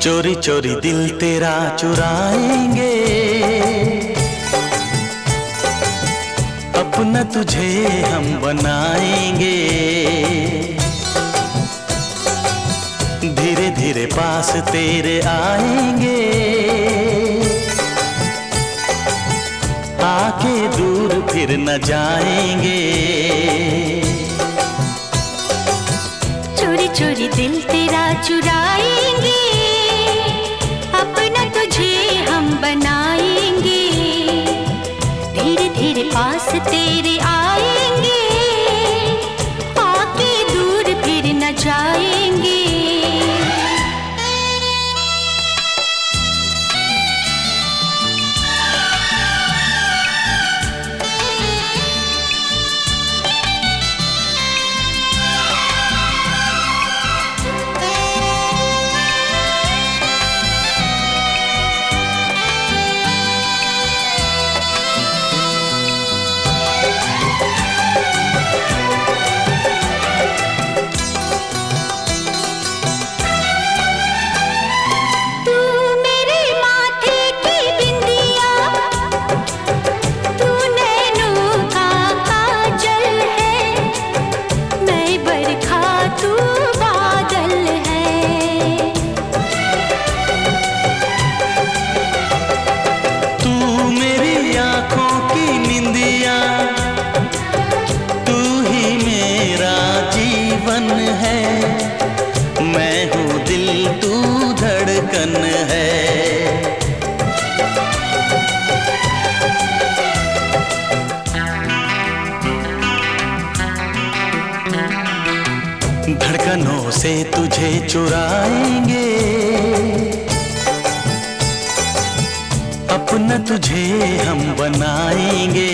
चोरी चोरी दिल तेरा चुराएंगे, अपना तुझे हम बनाएंगे। धीरे धीरे पास तेरे आएंगे, आके दूर फिर न जाएंगे। चोरी चोरी दिल तेरा चुराएंगे, अपना तुझे हम बनाएंगे। धीरे धीरे पास तेरे आएंगे, आके दूर फिर न जाएंगे। मैं हूँ दिल तू धड़कन है। धड़कनों से तुझे चुराएंगे, अपना तुझे हम बनाएंगे।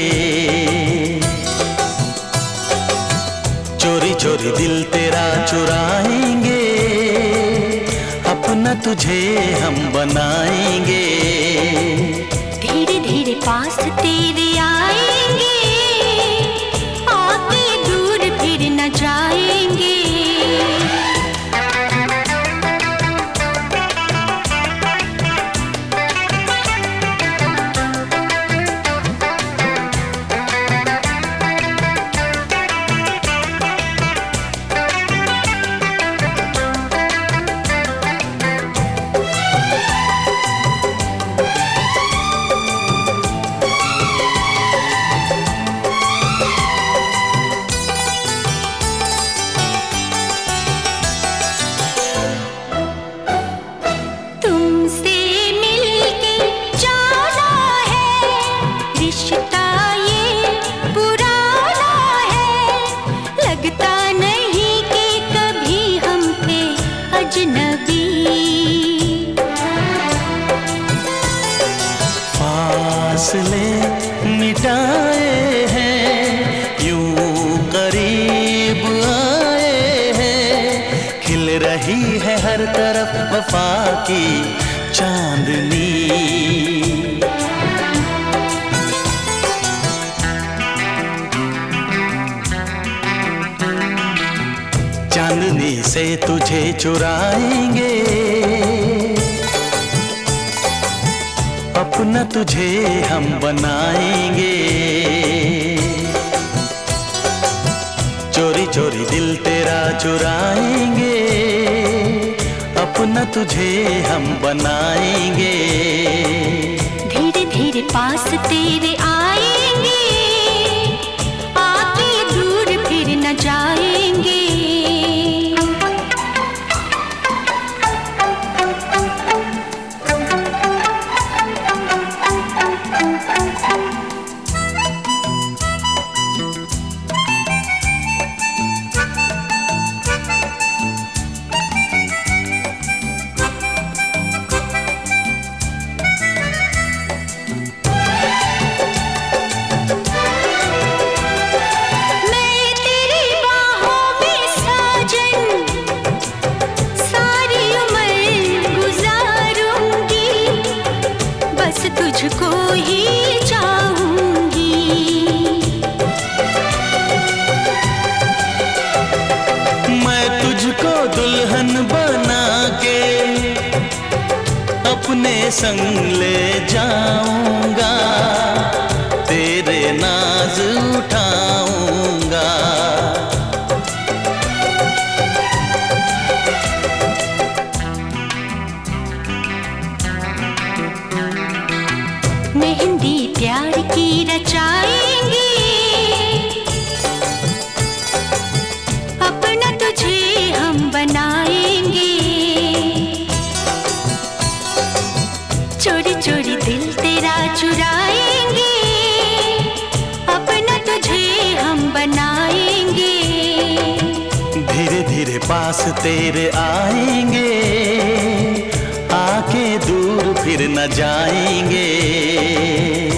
चोरी चोरी दिल तेरा चुराएंगे, अपना तुझे हम बनाएंगे। धीरे धीरे पास तेरे आएंगे, आके दूर फिर न जाएंगे। फासले मिटाए हैं, यूं करीब आए हैं। खिल रही है हर तरफ वफा की चांदनी। चांदनी से तुझे चुराएंगे, अपना तुझे हम बनाएंगे। चोरी चोरी दिल तेरा चुराएंगे, अपना तुझे हम बनाएंगे। धीरे धीरे पास तेरे आएंगे, आके दूर फिर न जाएंगे। अपने संग ले जाऊंगा, तेरे नाज उठाऊंगा। मेहंदी प्यार की रचाएंगे, अपना तुझे हम बनाएंगे। चोरी चोरी दिल तेरा चुराएंगे, अपना तुझे हम बनाएंगे। धीरे धीरे पास तेरे आएंगे, आके दूर फिर न जाएंगे।